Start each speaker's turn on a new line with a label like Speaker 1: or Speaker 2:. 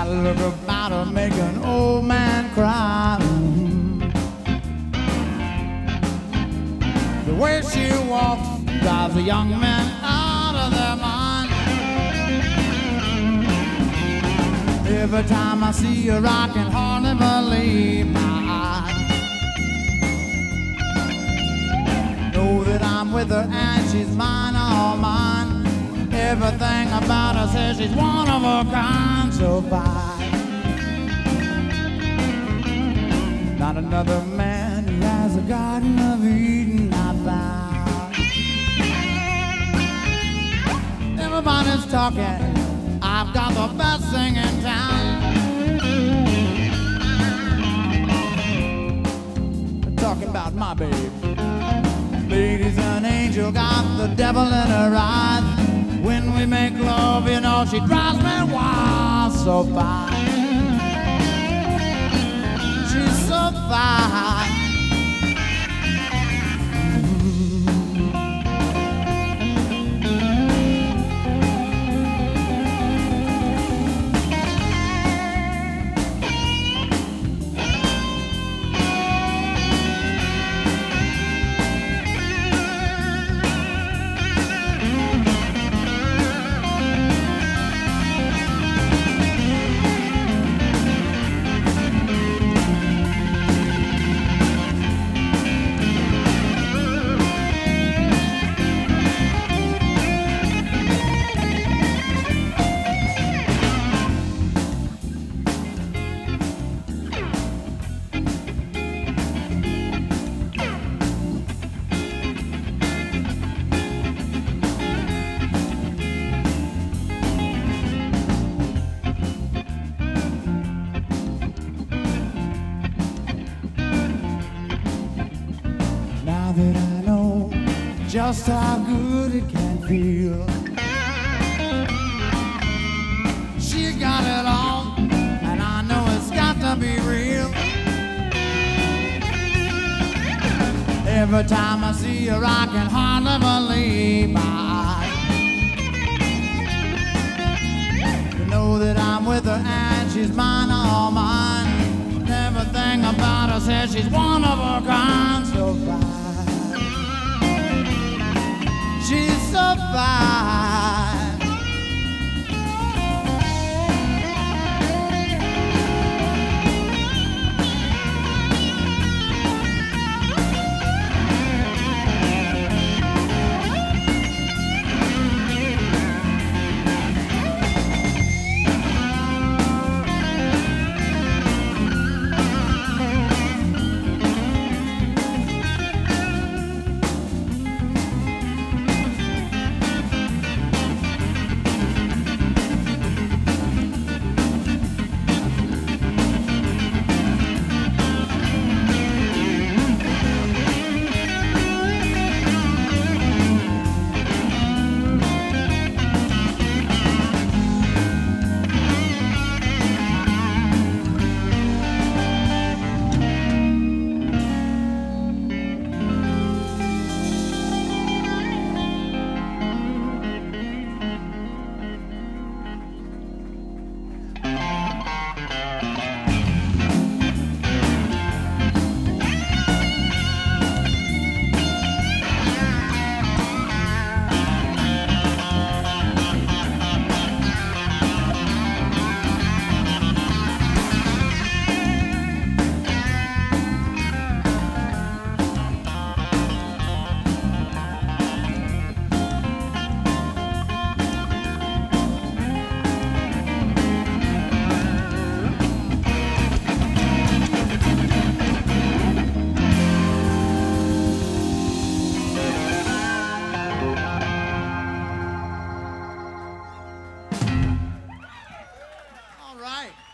Speaker 1: a look about her, make an old man cry. The way she walks drives a young man out of their mind. Every time I see her, I can hardly believe my eyes. Know that I'm with her and she's mine, all mine. Everything about her says she's one of a kind, so fine. Not another man who has a Garden of Eden I found. Everybody's talking, I've got the best thing in town. They're talking about my babe. Lady's an angel, got the devil in her eyes. When we make love, you know, she drives me wild, so fine. She's so fine. Now that I know just how good it can feel, she got it all, and I know it's got to be real. Every time I see her, I can hardly believe my eyes. To know that I'm with her and she's mine, all mine. Everything about her says she's one of a kind, so fine. She's so fine. All right.